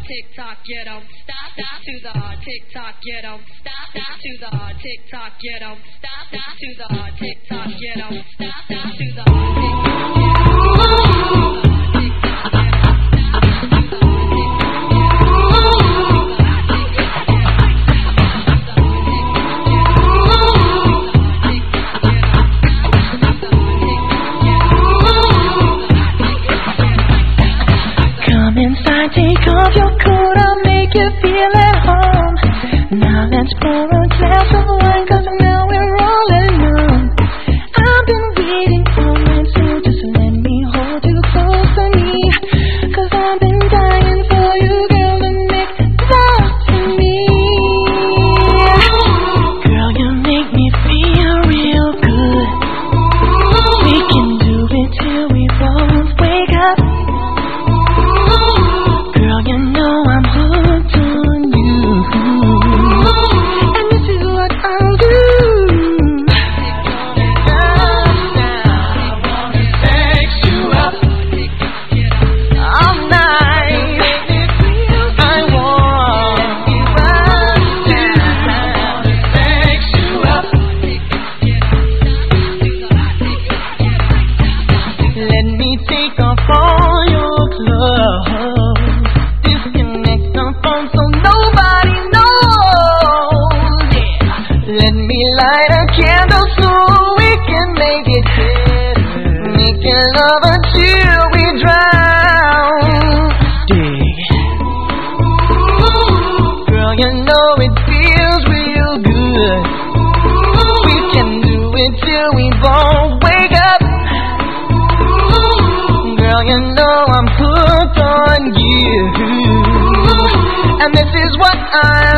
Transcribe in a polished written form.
tick-tock, you don't stop, stop to the tick-tock, you don't stop, stop to the tick-tock, you don't stop, stop to the tick-tock, you don't stop, stop to the Come inside, take off your coat, I'll make you feel at home. Now let's pour a glass of wine, 'cause now we're all alone. I've been waiting all night, so just let me hold you close to me, 'cause I've been dying for you, girl, to make love to me. Girl, you make me feel real good. We can do it till we both wake up. Girl, you know I'm hooked on you, and this is what I'll do. I wanna sex you up all night. I want you up now. Sex you up. Let me take off all your clothes. Disconnect the phone so nobody knows. Yeah. Let me light a candle so we can make it better. Making love until we drown. Dig. Girl, you know it feels real good. We can do it till we both wake up. Girl, you know I'm hooked on you, and this is what I